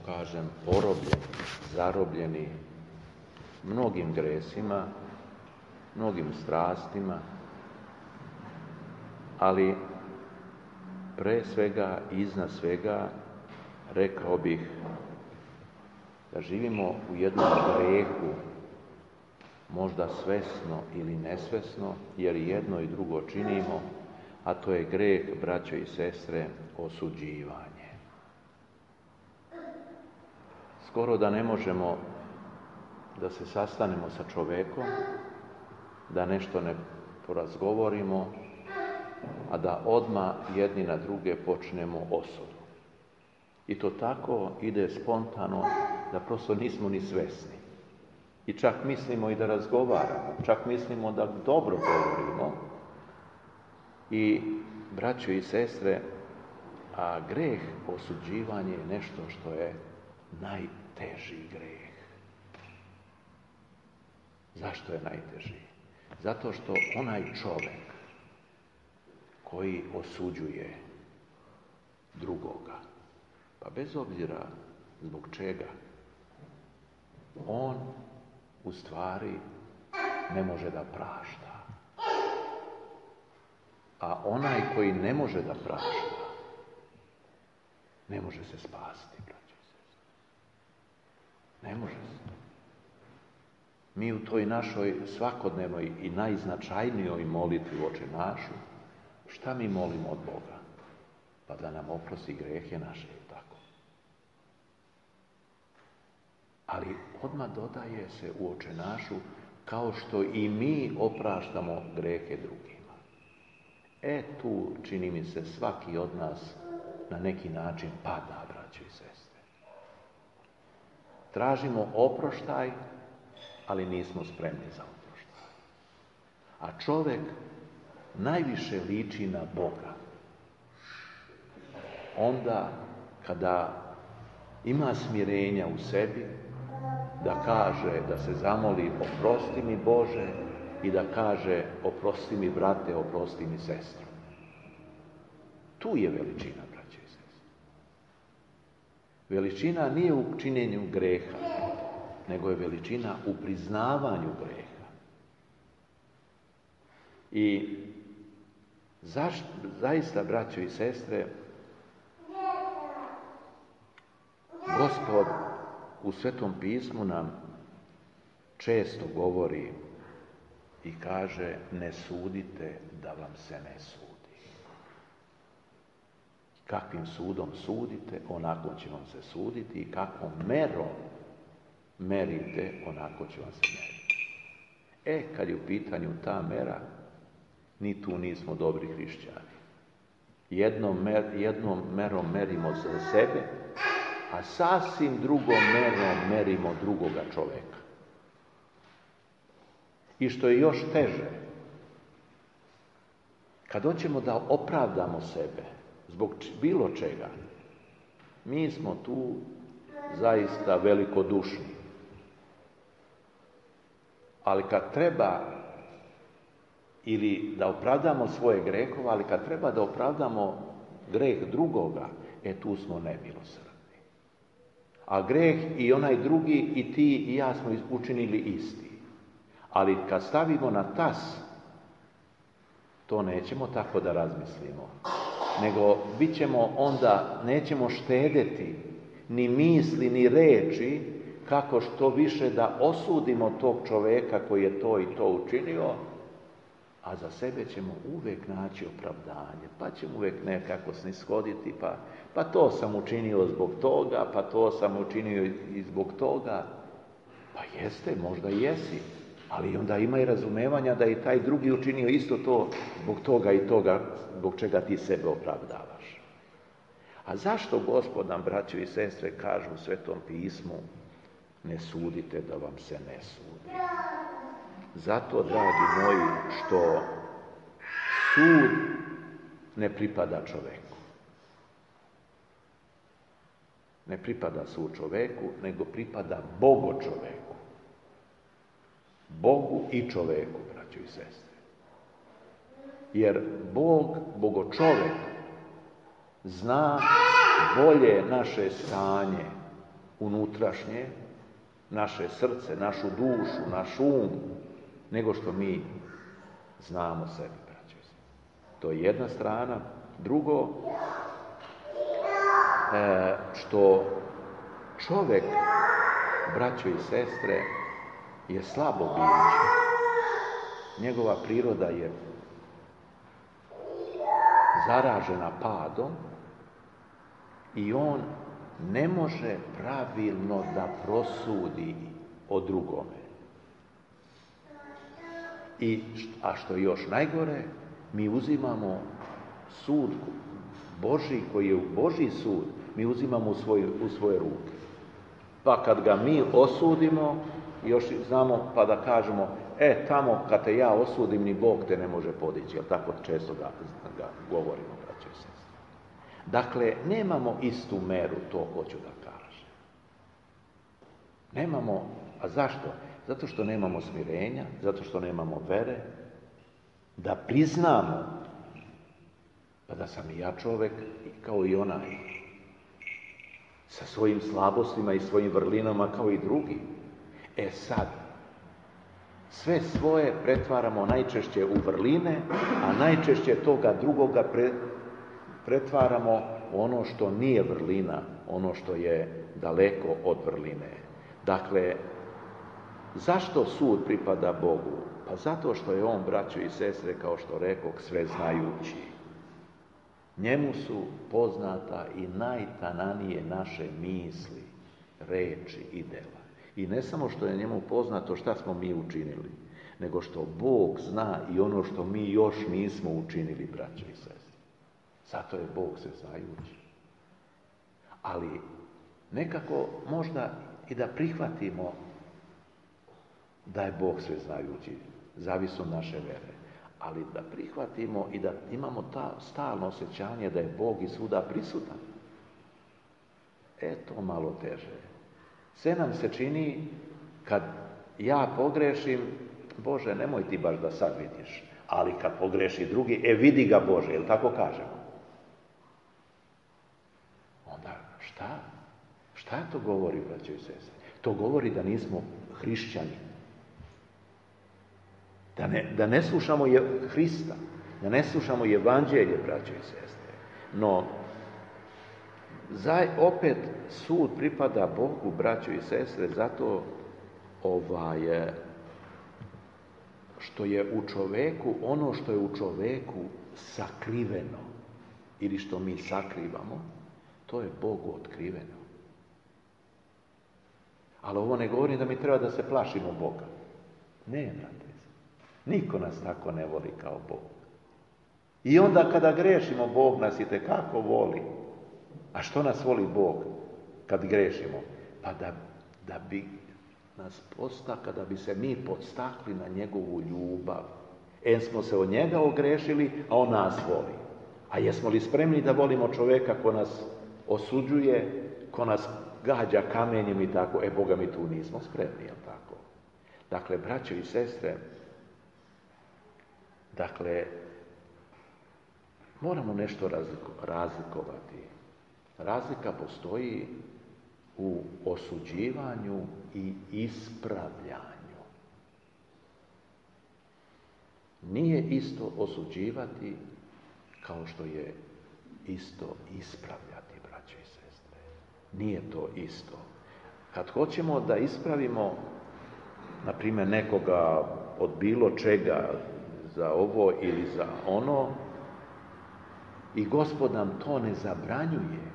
kažem, porobljeni, zarobljeni mnogim gresima, mnogim strastima, ali pre svega i iznad svega rekao bih da živimo u jednom grehu, možda svesno ili nesvesno, jer jedno i drugo činimo, a to je greh, braćo i sestre, osuđivanje. Skoro da ne možemo da se sastanemo sa čovekom, da nešto ne porazgovorimo, a da odmah jedni na druge počnemo osudu. I to tako ide spontano da prosto nismo ni svesni. I čak mislimo i da razgovaramo, čak mislimo da dobro govorimo. I, braćo i sestre, a greh osuđivanje je nešto što je najteži greh. Zašto je najteži? Zato što onaj čovjek koji osuđuje drugoga, pa bez obzira zbog čega, on u stvari ne može da prašta. A onaj koji ne može da prašta, ne može se spasiti, braćo i sestre. Ne može se. Mi u toj našoj svakodnevnoj i najznačajnijoj molitvi Oče našu, šta mi molimo od Boga? Pa da nam oprosti grehe naše, tako. Ali odmah dodaje se u Oče našu, kao što i mi opraštamo grehe drugima. Tu, čini mi se, svaki od nas na neki način pada, braćo i sestre. Tražimo oproštaj, ali nismo spremni za oproštaj. A čovjek najviše liči na Boga onda kada ima smirenja u sebi, da kaže, da se zamoli oprosti mi Bože i da kaže oprosti mi brate, oprosti mi sestro. Tu je veličina, braćo i sestre. Veličina nije u činjenju greha, nego je veličina u priznavanju greha. I zaista, braćo i sestre, Gospod u Svetom pismu nam često govori i kaže ne sudite da vam se ne sudi. Kakvim sudom sudite, onako će vam se suditi, i kakvom merom merite, onako će vam se meriti. Kad je u pitanju ta mera, ni tu nismo dobri hrišćani. Jednom merom merimo za sebe, a sasvim drugom merom merimo drugoga čoveka. I što je još teže, kad hoćemo da opravdamo sebe zbog bilo čega, mi smo tu zaista velikodušni. Ali kad treba ili da opravdamo svoje grehove, ali kad treba da opravdamo greh drugoga, tu smo nemilosrdni. A greh i onaj drugi i ti i ja smo učinili isti. Ali kad stavimo na tas, to nećemo tako da razmislimo. Nego bit ćemo onda, nećemo štedeti ni misli, ni reči, kako što više da osudimo tog čoveka koji je to i to učinio, a za sebe ćemo uvijek naći opravdanje, pa ćemo uvijek nekako snishoditi, pa to sam učinio zbog toga, pa to sam učinio i zbog toga. Pa jeste, možda i jesi, ali onda ima i razumevanja da i taj drugi učinio isto to zbog toga i toga, zbog čega ti sebe opravdavaš. A zašto Gospod nam, braćo i sestre, kaže u Svetom pismu ne sudite da vam se ne sudi? Zato, dragi moji, što sud ne pripada čoveku. Ne pripada sud čoveku, nego pripada Bogu čoveku. Bogu i čoveku, braćo i sestre. Jer Bog, Bogočovek, zna bolje naše stanje unutrašnje, naše srce, našu dušu, naš um, nego što mi znamo sebi, braćo i sestre. To je jedna strana. Drugo, što čovjek, braćo i sestre, je slabo biće. Njegova priroda je zaražena padom i on ne može pravilno da prosudi o drugome. A što je još najgore, mi uzimamo sud Božji, koji je Božji sud, mi uzimamo u svoje ruke. Pa kad ga mi osudimo, još znamo pa da kažemo, tamo kad te ja osudim, ni Bog te ne može podići, jer tako često ga govorimo, braćo i sestre. Dakle, nemamo istu meru, to hoću da kažem. Nemamo, a zašto? Zato što nemamo smirenja, zato što nemamo vere, da priznamo pa da sam i ja čovjek kao i onaj, sa svojim slabostima i svojim vrlinama kao i drugi. Sad, sve svoje pretvaramo najčešće u vrline, a najčešće toga drugoga pretvaramo u ono što nije vrlina, ono što je daleko od vrline. Dakle, zašto sud pripada Bogu? Pa zato što je on, braćo i sestre, kao što rekoh, sveznajući. Njemu su poznata i najtananije naše misli, reči i dela. I ne samo što je njemu poznato šta smo mi učinili, nego što Bog zna i ono što mi još nismo učinili, braćo i sestre. Zato je Bog sveznajući. Ali nekako možda i da prihvatimo da je Bog sveznajući, zavisi od naše vere. Ali da prihvatimo i da imamo ta stalno osjećanje da je Bog i svuda prisutan. To malo teže. Sve nam se čini kad ja pogrešim, Bože, nemoj ti baš da sad vidiš, ali kad pogreši drugi, vidi ga Bože, jel tako kažemo? Onda šta? Šta to govori, braćo i sestre? To govori da nismo hrišćani. Da ne slušamo Hrista, da ne slušamo evanđelje, braćo i sestre. No, opet sud pripada Bogu, braćo i sestre, zato što je u čoveku, ono što je u čoveku sakriveno, ili što mi sakrivamo, to je Bogu otkriveno. Ali ovo ne govori da mi treba da se plašimo Boga. Ne, brate. Niko nas tako ne voli kao Bog. I onda kada grešimo, Bog nas itekako voli. A što nas voli Bog kad grešimo? Pa da bi nas kada bi se mi podstakli na njegovu ljubav. Smo se od njega ogrešili, a on nas voli. A jesmo li spremni da volimo čovjeka ko nas osuđuje, ko nas gađa kamenjem i tako? Boga mi tu nismo spremni, jel tako? Dakle, braćo i sestre, moramo nešto razlikovati. Razlika postoji u osuđivanju i ispravljanju. Nije isto osuđivati kao što je isto ispravljati, braćo i sestre. Nije to isto. Kad hoćemo da ispravimo, na primjer, nekoga od bilo čega, za ovo ili za ono, i Gospod nam to ne zabranjuje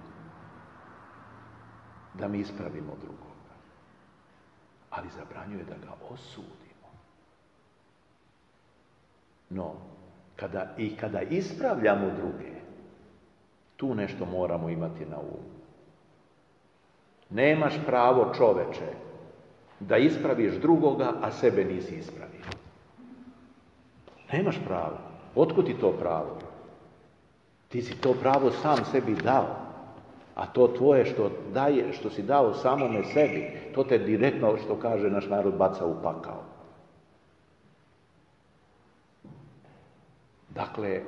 da mi ispravimo drugoga, ali zabranjuje da ga osudimo. No, kada ispravljamo druge, tu nešto moramo imati na umu. Nemaš pravo, čoveče, da ispraviš drugoga, a sebe nisi ispravio. Nemaš pravo. Otkud ti to pravo? Ti si to pravo sam sebi dao. A to tvoje što si dao samome sebi, to te direktno, što kaže naš narod, baca u pakao. Dakle,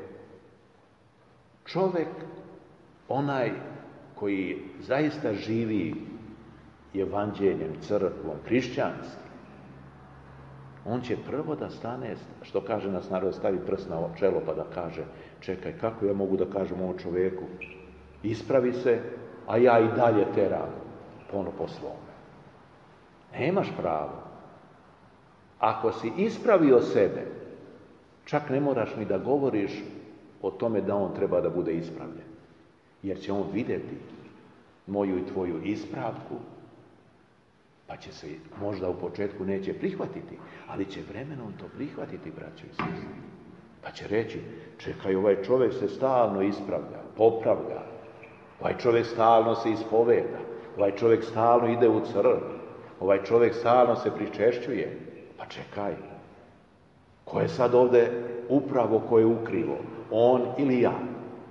čovjek, onaj koji zaista živi evanđeljem, crkvom, hrišćanskim, on će prvo da stane, što kaže nas narod, stavi prst na čelo pa da kaže, čekaj, kako ja mogu da kažem ovom čoveku, ispravi se, a ja i dalje teram po svome. Nemaš pravo. Ako si ispravio sebe, čak ne moraš ni da govoriš o tome da on treba da bude ispravljen. Jer će on vidjeti moju i tvoju ispravku, pa će se, možda u početku neće prihvatiti, ali će vremenom to prihvatiti, braćo i sestre. Pa će reći, čekaj, ovaj čovjek se stalno ispravlja, popravlja, ovaj čovjek stalno se ispoveda, ovaj čovjek stalno ide u crkvu, ovaj čovjek stalno se pričešćuje. Pa čekaj, ko je sad ovdje upravo, ko je ukrivo? On ili ja?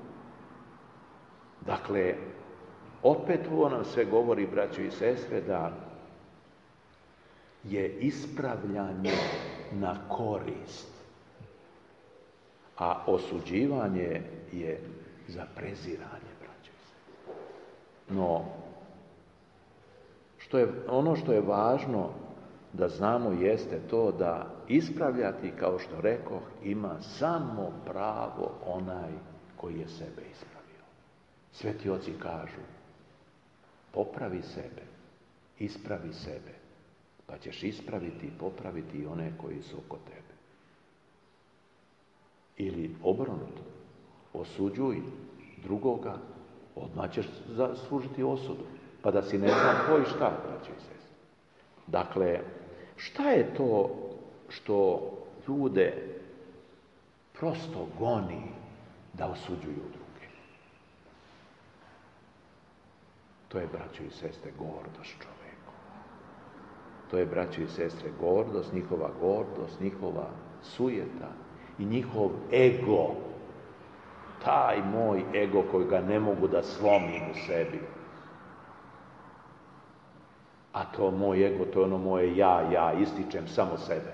Dakle, opet ovo nam sve govori, braćo i sestre, da je ispravljanje na korist, a osuđivanje je za preziranje, braćo i sestre. No, ono što je važno da znamo jeste to da ispravljati, kao što rekoh, ima samo pravo onaj koji je sebe ispravio. Sveti oci kažu, popravi sebe, ispravi sebe, pa ćeš ispraviti i popraviti i one koji su oko tebe. Ili obrnuto, osuđuj drugoga, odmah ćeš zaslužiti osudu, pa da si ne znam ko i šta, braći i sestre. Dakle, šta je to što ljude prosto goni da osuđuju druge? To je, braćo i sestre, gordost čovjeku. To je, braćo i sestre, gordost, njihova sujeta i njihov ego. Taj moj ego kojega ne mogu da slomim u sebi. A to moj ego, to je ono moje ja ističem samo sebe.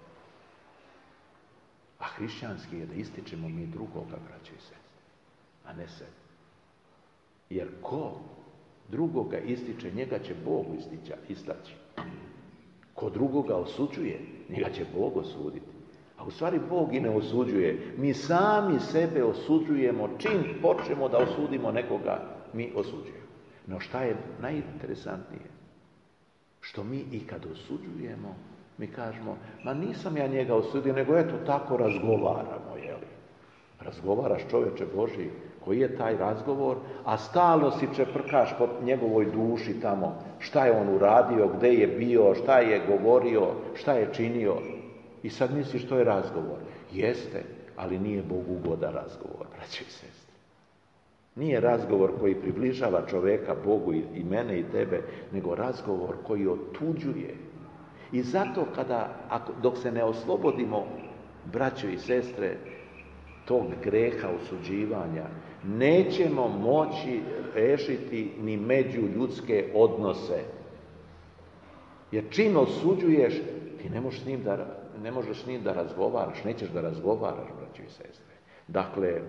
A hrišćanski je da ističemo mi drugoga, braćo i sestre, a ne sebe. Jer ko drugoga ističe, njega će Bog istaći. Ko drugoga osuđuje, njega će Bog osuditi. A u stvari Bog i ne osuđuje. Mi sami sebe osuđujemo. Čim počnemo da osudimo nekoga, mi osuđujemo. No šta je najinteresantnije? Što mi i kad osuđujemo, mi kažemo, ma nisam ja njega osudio, nego eto tako razgovaramo, jeli? Razgovaraš, čoveče Božji, koji je taj razgovor, a stalno si čeprkaš po njegovoj duši tamo, šta je on uradio, gde je bio, šta je govorio, šta je činio. I sad misliš što je razgovor. Jeste, ali nije Bogu ugodan razgovor, braći i sestre. Nije razgovor koji približava čoveka Bogu i mene i tebe, nego razgovor koji otuđuje. I zato dok se ne oslobodimo, braćo i sestre, tog greha osuđivanja, nećemo moći rešiti ni međuljudske odnose. Jer čim osuđuješ, ti ne možeš s njim da razgovaraš, nećeš da razgovaraš, braćo i sestre. Dakle,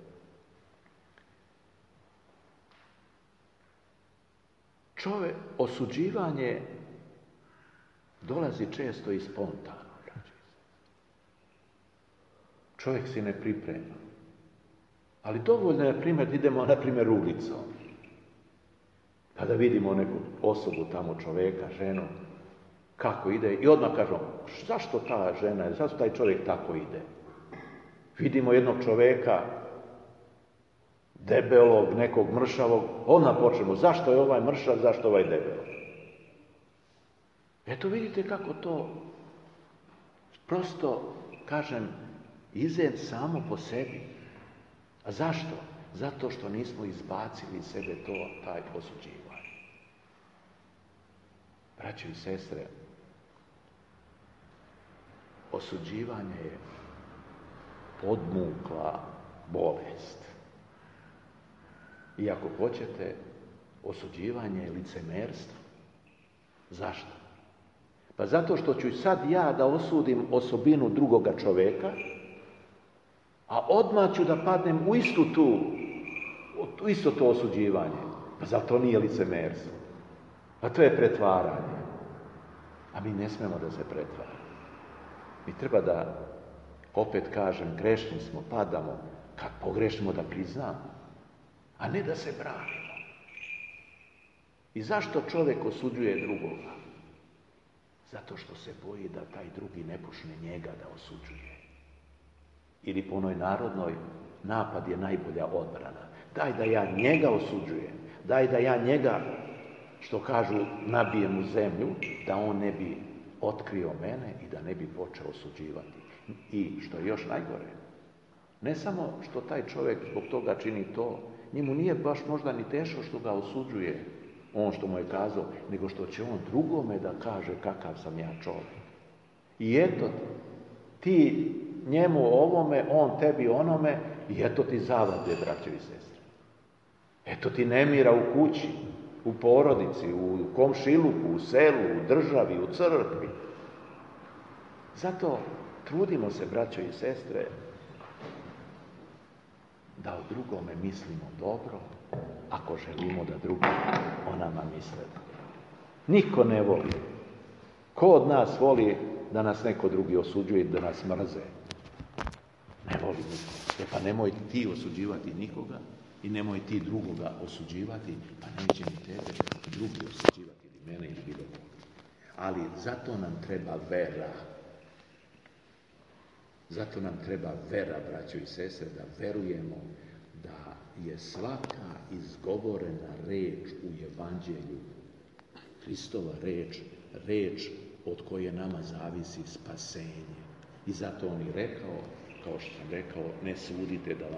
osuđivanje dolazi često i spontano. Čovjek si ne priprema. Ali dovoljno je, primjer, idemo, na primjer, ulicom. Kada vidimo neku osobu tamo, čovjeka, ženu, kako ide, i odmah kažemo, zašto ta žena, zašto taj čovjek tako ide? Vidimo jednog čovjeka, debelog, nekog mršavog, odmah počnemo, zašto je ovaj mršav, zašto ovaj debel? Eto vidite kako to, prosto, kažem, ide samo po sebi. A zašto? Zato što nismo izbacili iz sebe taj osuđivanje. Braćo i sestre, osuđivanje je podmukla bolest. I ako hoćete, osuđivanje je licemerstvo. Zašto? Pa zato što ću sad ja da osudim osobinu drugoga čovjeka, a odmah ću da padnem u isto to osuđivanje. Pa zar to nije licemerstvo? Pa to je pretvaranje. A mi ne smemo da se pretvaramo. Mi treba da, opet kažem, grešni smo, padamo, kad pogrešimo da priznamo, a ne da se branimo. I zašto čovjek osuđuje drugoga? Zato što se boji da taj drugi ne počne njega da osuđuje. Ili po onoj narodnoj, napad je najbolja odbrana. Daj da ja njega osuđujem, daj da ja njega, što kažu, nabijem u zemlju, da on ne bi otkrio mene i da ne bi počeo osuđivati. I što je još najgore, ne samo što taj čovjek zbog toga čini to, njemu nije baš možda ni teško što ga osuđuje, on što mu je kazao, nego što će on drugome da kaže kakav sam ja čovjek. I eto ti njemu ovome, on tebi onome, i eto ti zavade, braćo i sestre. Eto ti nemira u kući, u porodici, u komšiluku, u selu, u državi, u crkvi. Zato trudimo se, braćo i sestre, da o drugome mislimo dobro, ako želimo da drugi o nama misle dobro. Niko ne voli. Ko od nas voli da nas neko drugi osuđuje i da nas mrze? Ne voli niko. Pa nemoj ti osuđivati nikoga i nemoj ti drugoga osuđivati, pa neće ni tebe drugi osuđivati, ili mene, ili bilo koga. Ali zato nam treba vera. Zato nam treba vera, braćo i sestre, da verujemo da je svaka izgovorena reč u Evanđelju, Hristova reč, reč od koje nama zavisi spasenje. I zato on je rekao, kao što sam rekao, ne sudite da vam